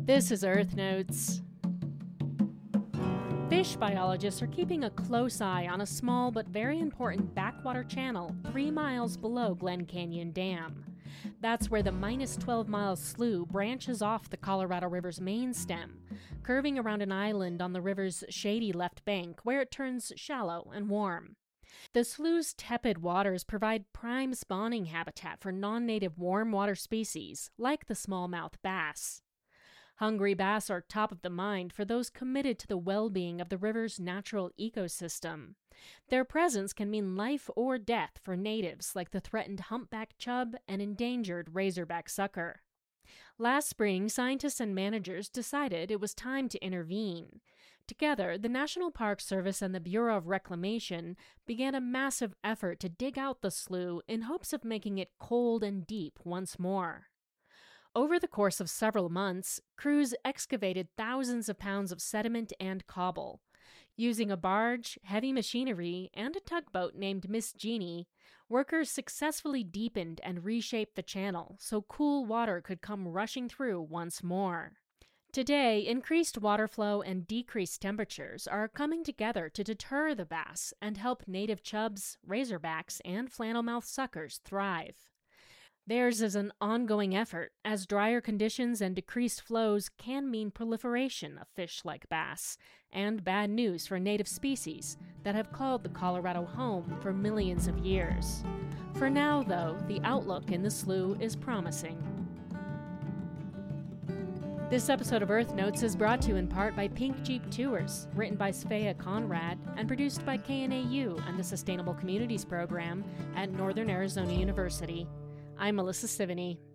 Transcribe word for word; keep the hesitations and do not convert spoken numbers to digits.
This is Earth Notes. Fish biologists are keeping a close eye on a small but very important backwater channel three miles below Glen Canyon Dam. That's where the minus twelve mile slough branches off the Colorado River's main stem, curving around an island on the river's shady left bank where it turns shallow and warm. The slough's tepid waters provide prime spawning habitat for non-native warm water species like the smallmouth bass. Hungry bass are top of the mind for those committed to the well-being of the river's natural ecosystem. Their presence can mean life or death for natives like the threatened humpback chub and endangered razorback sucker. Last spring, scientists and managers decided it was time to intervene. Together, the National Park Service and the Bureau of Reclamation began a massive effort to dig out the slough in hopes of making it cold and deep once more. Over the course of several months, crews excavated thousands of pounds of sediment and cobble. Using a barge, heavy machinery, and a tugboat named Miss Jeannie, workers successfully deepened and reshaped the channel so cool water could come rushing through once more. Today, increased water flow and decreased temperatures are coming together to deter the bass and help native chubs, razorbacks, and flannelmouth suckers thrive. Theirs is an ongoing effort, as drier conditions and decreased flows can mean proliferation of fish like bass, and bad news for native species that have called the Colorado home for millions of years. For now, though, the outlook in the slough is promising. This episode of Earth Notes is brought to you in part by Pink Jeep Tours, written by Svea Conrad and produced by K N A U and the Sustainable Communities Program at Northern Arizona University. I'm Melissa Sivany.